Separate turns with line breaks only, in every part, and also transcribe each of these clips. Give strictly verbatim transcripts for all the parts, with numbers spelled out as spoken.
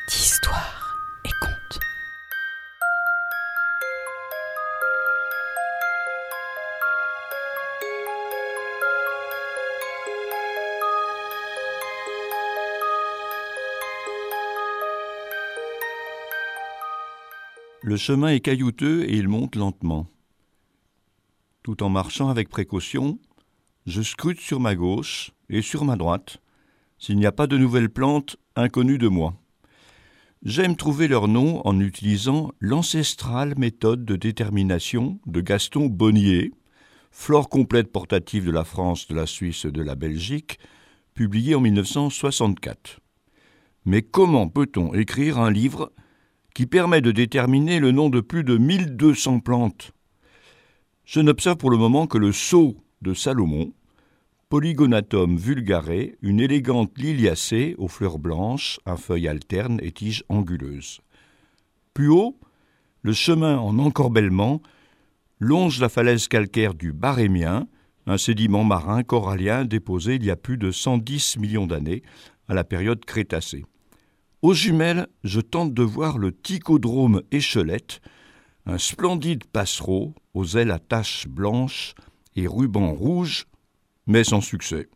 d'histoire et contes.
Le chemin est caillouteux et il monte lentement. Tout en marchant avec précaution, je scrute sur ma gauche et sur ma droite s'il n'y a pas de nouvelles plantes inconnues de moi. J'aime trouver leur nom en utilisant l'ancestrale méthode de détermination de Gaston Bonnier, Flore complète portative de la France, de la Suisse et de la Belgique, publiée en mille neuf cent soixante-quatre. Mais comment peut-on écrire un livre qui permet de déterminer le nom de plus de mille deux cents plantes? Je n'observe pour le moment que le sceau de Salomon, Polygonatum vulgare, une élégante liliacée aux fleurs blanches, à feuilles alternes et tiges anguleuses. Plus haut, le chemin en encorbellement longe la falaise calcaire du Barémien, un sédiment marin corallien déposé il y a plus de cent dix millions d'années, à la période Crétacée. Aux jumelles, je tente de voir le Ticodrome échelette, un splendide passereau aux ailes à taches blanches et rubans rouges, mais sans succès.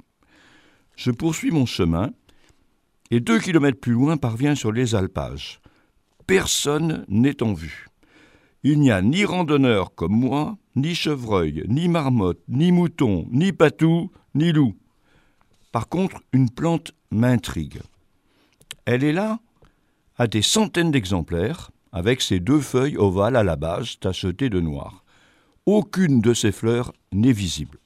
Je poursuis mon chemin et deux kilomètres plus loin parviens sur les alpages. Personne n'est en vue. Il n'y a ni randonneur comme moi, ni chevreuil, ni marmotte, ni mouton, ni patou, ni loup. Par contre, une plante m'intrigue. Elle est là, à des centaines d'exemplaires, avec ses deux feuilles ovales à la base tachetées de noir. Aucune de ces fleurs n'est visible.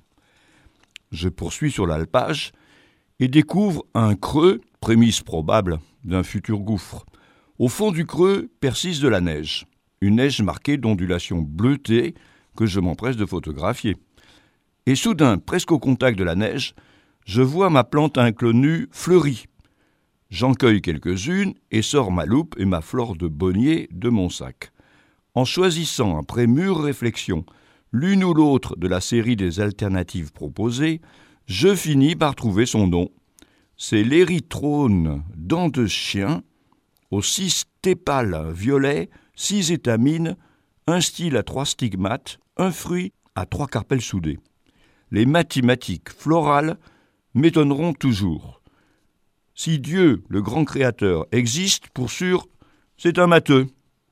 Je poursuis sur l'alpage et découvre un creux, prémisse probable d'un futur gouffre. Au fond du creux persiste de la neige, une neige marquée d'ondulations bleutées que je m'empresse de photographier. Et soudain, presque au contact de la neige, je vois ma plante inconnue fleurie. J'en cueille quelques-unes et sors ma loupe et ma flore de Bonnier de mon sac. En choisissant, après mûre réflexion, l'une ou l'autre de la série des alternatives proposées, je finis par trouver son nom. C'est l'érythrone dent de chien, aux six tépales violets, six étamines, un style à trois stigmates, un fruit à trois carpelles soudées. Les mathématiques florales m'étonneront toujours. Si Dieu, le grand créateur, existe, pour sûr, c'est un matheux.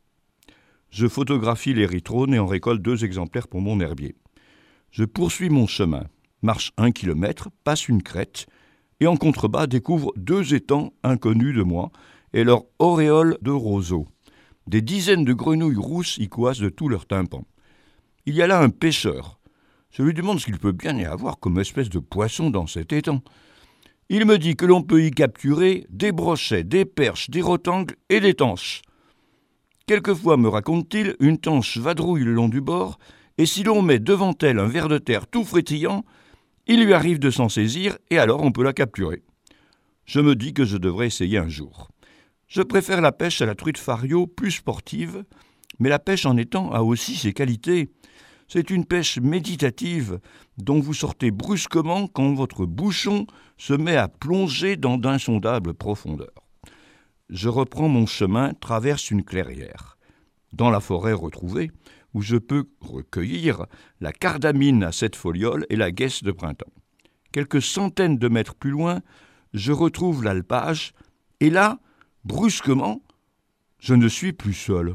Je photographie l'érythrone et en récolte deux exemplaires pour mon herbier. Je poursuis mon chemin, marche un kilomètre, passe une crête, et en contrebas découvre deux étangs inconnus de moi et leur auréole de roseaux. Des dizaines de grenouilles rousses y coassent de tout leur tympan. Il y a là un pêcheur. Je lui demande ce qu'il peut bien y avoir comme espèce de poisson dans cet étang. Il me dit que l'on peut y capturer des brochets, des perches, des rotangles et des tanches. Quelquefois, me raconte-t-il, une tanche vadrouille le long du bord, et si l'on met devant elle un ver de terre tout frétillant, il lui arrive de s'en saisir, et alors on peut la capturer. Je me dis que je devrais essayer un jour. Je préfère la pêche à la truite fario, plus sportive, mais la pêche en étang a aussi ses qualités. C'est une pêche méditative dont vous sortez brusquement quand votre bouchon se met à plonger dans d'insondables profondeurs. Je reprends mon chemin, traverse une clairière. Dans la forêt retrouvée, où je peux recueillir la cardamine à sept folioles et la gaisse de printemps. Quelques centaines de mètres plus loin, je retrouve l'alpage, et là, brusquement, je ne suis plus seul.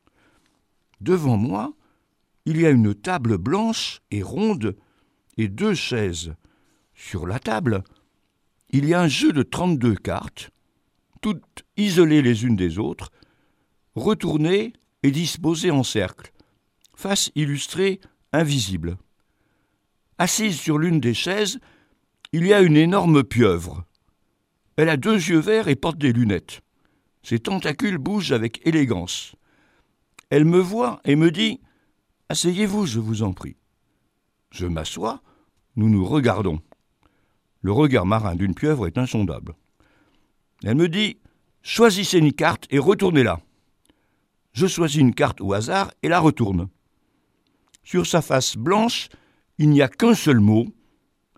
Devant moi, il y a une table blanche et ronde et deux chaises. Sur la table, il y a un jeu de trente-deux cartes, toutes isolées les unes des autres, retournées et disposées en cercle, face illustrée invisible. Assise sur l'une des chaises, il y a une énorme pieuvre. Elle a deux yeux verts et porte des lunettes. Ses tentacules bougent avec élégance. Elle me voit et me dit « Asseyez-vous, je vous en prie ». Je m'assois, nous nous regardons. Le regard marin d'une pieuvre est insondable. Elle me dit « Choisissez une carte et retournez-la ». Je choisis une carte au hasard et la retourne. Sur sa face blanche, il n'y a qu'un seul mot,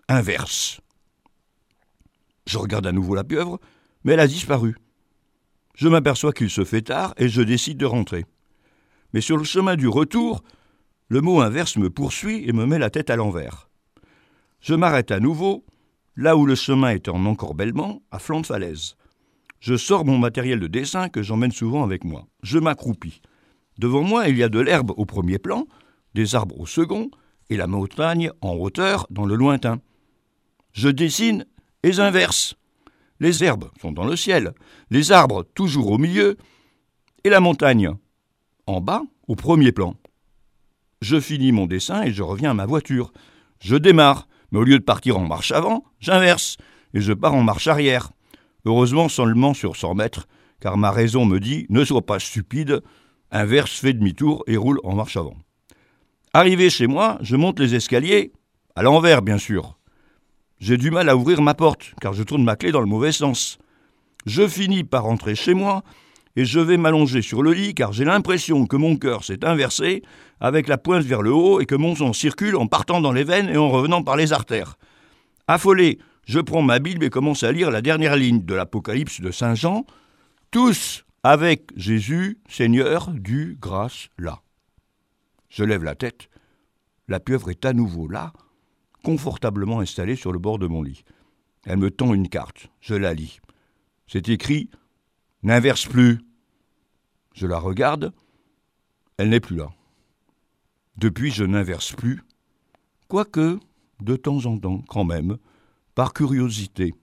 inverse. Je regarde à nouveau la pieuvre, mais elle a disparu. Je m'aperçois qu'il se fait tard et je décide de rentrer. Mais sur le chemin du retour, le mot inverse me poursuit et me met la tête à l'envers. Je m'arrête à nouveau, là où le chemin est en encorbellement, à flanc de falaise. Je sors mon matériel de dessin que j'emmène souvent avec moi. Je m'accroupis. Devant moi, il y a de l'herbe au premier plan, des arbres au second, et la montagne en hauteur dans le lointain. Je dessine et j'inverse. Les herbes sont dans le ciel, les arbres toujours au milieu, et la montagne en bas, au premier plan. Je finis mon dessin et je reviens à ma voiture. Je démarre, mais au lieu de partir en marche avant, j'inverse, et je pars en marche arrière. Heureusement seulement sur cent mètres, car ma raison me dit « ne sois pas stupide », inverse, fais demi-tour et roule en marche avant. Arrivé chez moi, je monte les escaliers, à l'envers bien sûr. J'ai du mal à ouvrir ma porte, car je tourne ma clé dans le mauvais sens. Je finis par rentrer chez moi, et je vais m'allonger sur le lit, car j'ai l'impression que mon cœur s'est inversé, avec la pointe vers le haut, et que mon sang circule en partant dans les veines et en revenant par les artères. Affolé, je prends ma Bible et commence à lire la dernière ligne de l'Apocalypse de Saint Jean. Tous avec Jésus, Seigneur, du grâce là. Je lève la tête. La pieuvre est à nouveau là, confortablement installée sur le bord de mon lit. Elle me tend une carte. Je la lis. C'est écrit « N'inverse plus ». Je la regarde. Elle n'est plus là. Depuis, je n'inverse plus. Quoique, de temps en temps, quand même, par curiosité.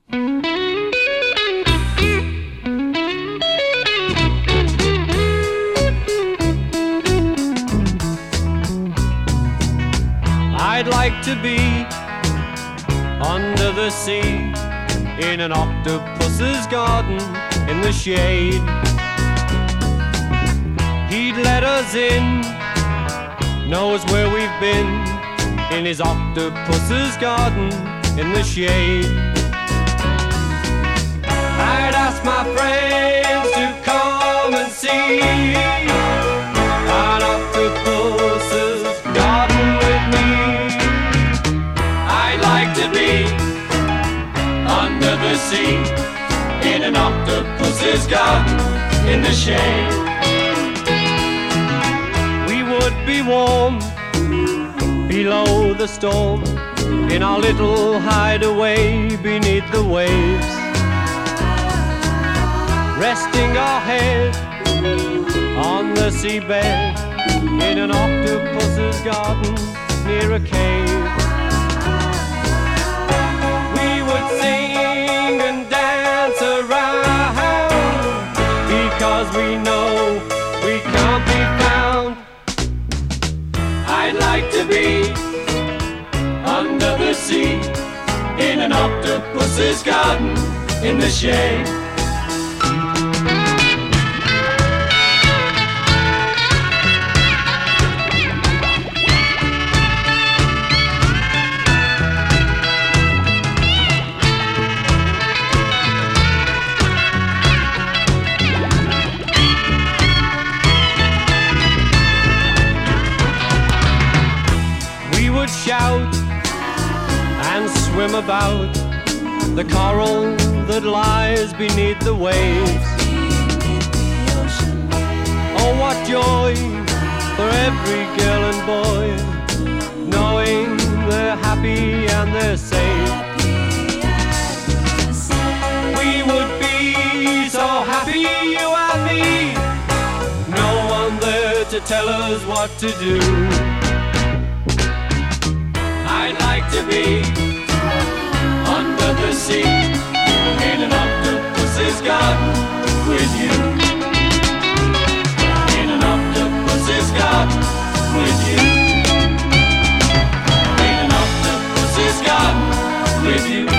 I'd like to be under the sea in an octopus's garden in the shade. He'd let us in, knows where we've been, in his octopus's garden in the shade. I'd ask my friends to come and see an octopus's garden with me. I'd like to be under the sea in an octopus's garden in the shade. We would be warm below the storm in our little hideaway beneath the waves, resting our head on the seabed in an octopus's garden near a cave. We would sing and dance around because we know we can't be found. I'd like to be under the sea in an octopus's garden in the shade. Shout and swim about the coral that lies beneath the waves. Oh, what joy for every girl and boy, knowing they're happy and they're safe. We would be so happy, you and me, no one there to tell us what to do. I'd like to be under the sea in an octopus's garden with you. In an octopus's garden with you. In an octopus's garden with you.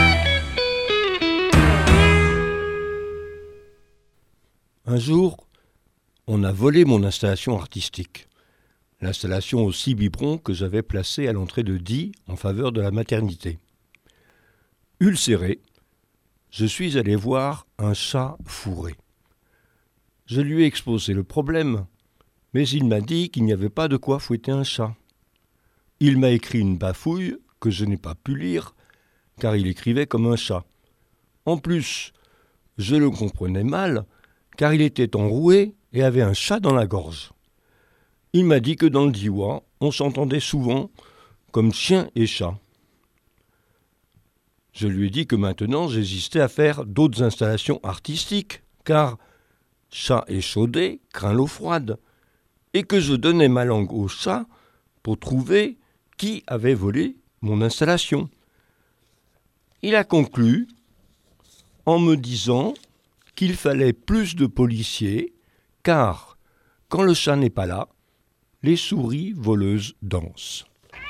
Un jour, on a volé mon installation artistique. L'installation au six biberons que j'avais placée à l'entrée de Die en faveur de la maternité. Ulcéré, je suis allé voir un chat fourré. Je lui ai exposé le problème, mais il m'a dit qu'il n'y avait pas de quoi fouetter un chat. Il m'a écrit une bafouille que je n'ai pas pu lire, car il écrivait comme un chat. En plus, je le comprenais mal, car il était enroué et avait un chat dans la gorge. Il m'a dit que dans le Diois, on s'entendait souvent comme chien et chat. Je lui ai dit que maintenant j'hésitais à faire d'autres installations artistiques, car chat échaudé craint l'eau froide, et que je donnais ma langue au chat pour trouver qui avait volé mon installation. Il a conclu en me disant qu'il fallait plus de policiers, car quand le chat n'est pas là, les souris voleuses dansent.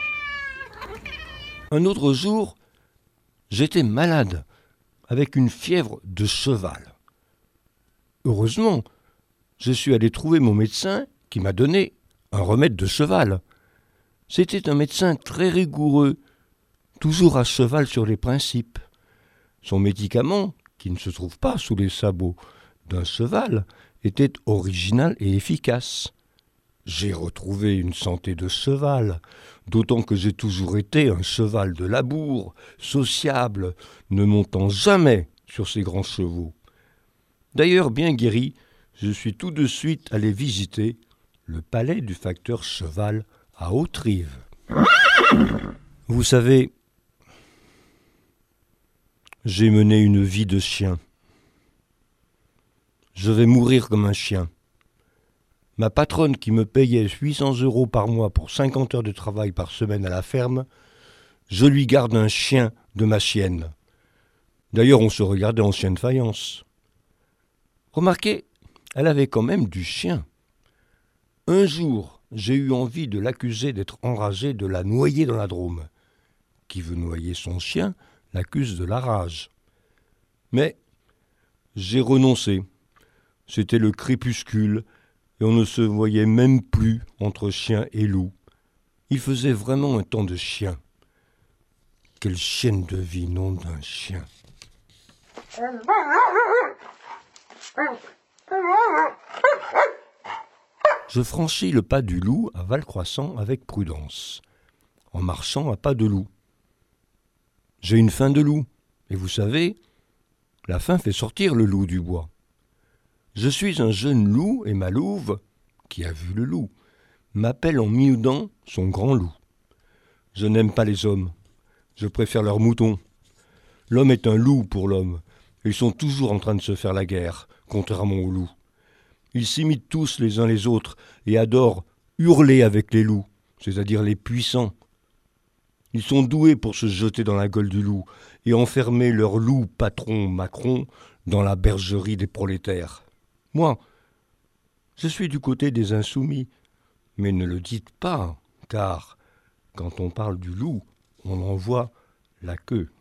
Un autre jour, j'étais malade, avec une fièvre de cheval. Heureusement, je suis allé trouver mon médecin qui m'a donné un remède de cheval. C'était un médecin très rigoureux, toujours à cheval sur les principes. Son médicament, qui ne se trouve pas sous les sabots d'un cheval, était original et efficace. J'ai retrouvé une santé de cheval, d'autant que j'ai toujours été un cheval de labour, sociable, ne montant jamais sur ces grands chevaux. D'ailleurs, bien guéri, je suis tout de suite allé visiter le palais du facteur cheval à Haute-Rive. Vous savez, j'ai mené une vie de chien. Je vais mourir comme un chien. Ma patronne qui me payait huit cents euros par mois pour cinquante heures de travail par semaine à la ferme, je lui garde un chien de ma chienne. D'ailleurs, on se regardait en chien de faïence. Remarquez, elle avait quand même du chien. Un jour, j'ai eu envie de l'accuser d'être enragée de la noyer dans la Drôme. Qui veut noyer son chien l'accuse de la rage. Mais j'ai renoncé. C'était le crépuscule et on ne se voyait même plus entre chien et loup. Il faisait vraiment un temps de chien. Quelle chienne de vie, nom d'un chien. Je franchis le pas du loup à Valcroissant avec prudence, en marchant à pas de loup. J'ai une faim de loup, et vous savez, la faim fait sortir le loup du bois. Je suis un jeune loup et ma louve, qui a vu le loup, m'appelle en miaudant son grand loup. Je n'aime pas les hommes, je préfère leurs moutons. L'homme est un loup pour l'homme, ils sont toujours en train de se faire la guerre, contrairement aux loups. Ils s'imitent tous les uns les autres et adorent hurler avec les loups, c'est-à-dire les puissants. Ils sont doués pour se jeter dans la gueule du loup et enfermer leur loup patron Macron dans la bergerie des prolétaires. Moi, je suis du côté des insoumis, mais ne le dites pas, car quand on parle du loup, on en voit la queue.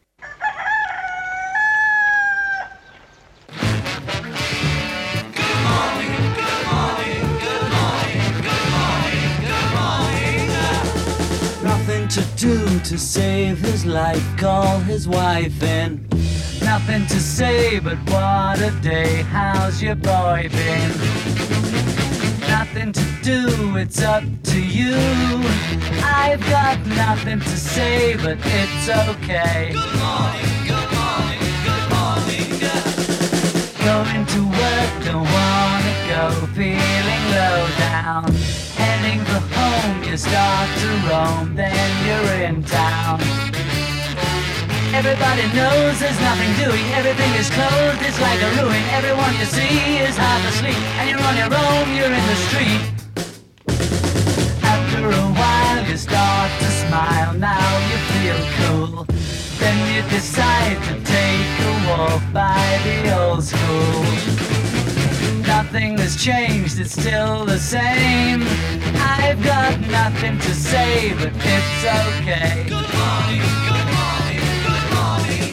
To do to save his life, call his wife in. Nothing to say but what a day, how's your boy been? Nothing to do, it's up to you. I've got nothing to say but it's okay. Good morning, good morning, good morning. Going to work, don't wanna go, feeling low down. Heading for home, you start to roam, then you're in town. Everybody knows there's nothing doing, everything is closed, it's like a ruin. Everyone you see is half asleep, and you're on your own, you're in the street. After a while you start to smile, now you feel cool. Then you decide to take a walk by the old school. Nothing has changed, it's still the same. I've got nothing to say, but it's okay. Good morning, good morning, good morning.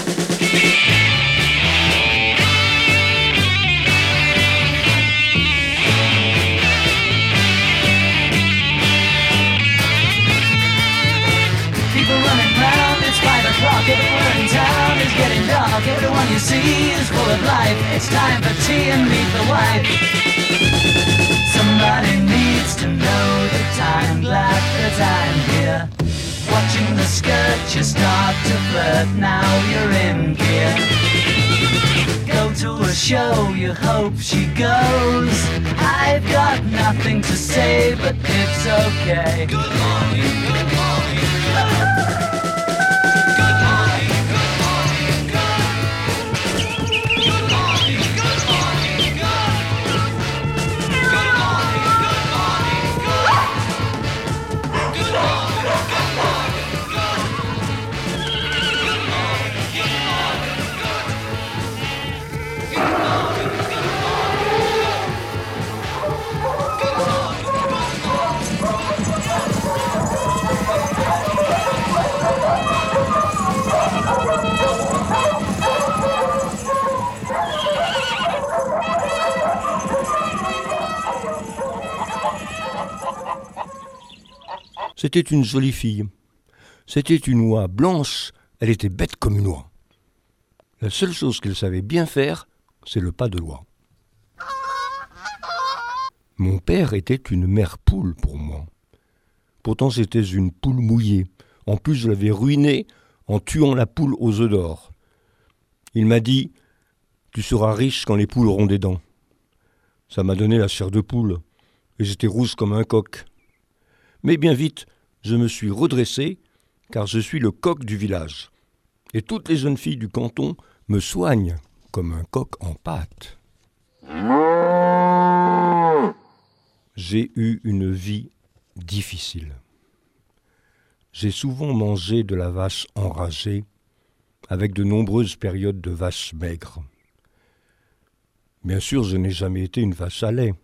People running round, it's five o'clock. Everywhere in town is getting dark. Everyone you see is full of life. It's time for tea and meet the wife. Somebody needs to know the time, glad that I'm here. Watching the skirt, you start to flirt, now you're in gear. Go to a show, you hope she goes. I've got nothing to say, but it's okay. Good morning, good morning, good morning. Good morning, good morning, good. Good morning, good morning, good. Good morning, good morning, good. Good morning, good morning, good. Good morning, good morning, good. Good morning, good morning, good. Good
C'était une jolie fille. C'était une oie blanche, elle était bête comme une oie. La seule chose qu'elle savait bien faire, c'est le pas de l'oie. Mon père était une mère poule pour moi. Pourtant c'était une poule mouillée. En plus je l'avais ruinée en tuant la poule aux œufs d'or. Il m'a dit « Tu seras riche quand les poules auront des dents ». Ça m'a donné la chair de poule et j'étais rouge comme un coq. Mais bien vite, je me suis redressé car je suis le coq du village. Et toutes les jeunes filles du canton me soignent comme un coq en pâte. J'ai eu une vie difficile. J'ai souvent mangé de la vache enragée, avec de nombreuses périodes de vaches maigres. Bien sûr, je n'ai jamais été une vache à lait.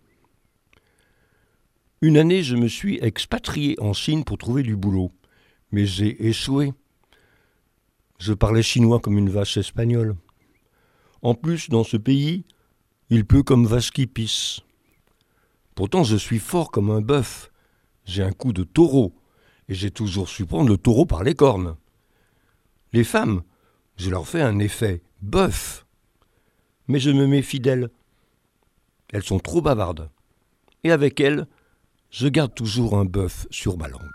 Une année, je me suis expatrié en Chine pour trouver du boulot, mais j'ai échoué. Je parlais chinois comme une vache espagnole. En plus, dans ce pays, il pleut comme vache qui pisse. Pourtant, je suis fort comme un bœuf. J'ai un coup de taureau, et j'ai toujours su prendre le taureau par les cornes. Les femmes, je leur fais un effet bœuf. Mais je me méfie d'elles. Elles sont trop bavardes. Et avec elles, je garde toujours un bœuf sur ma langue.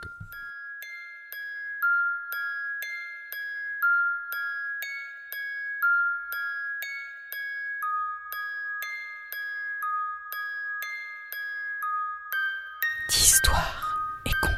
D'histoire et contes.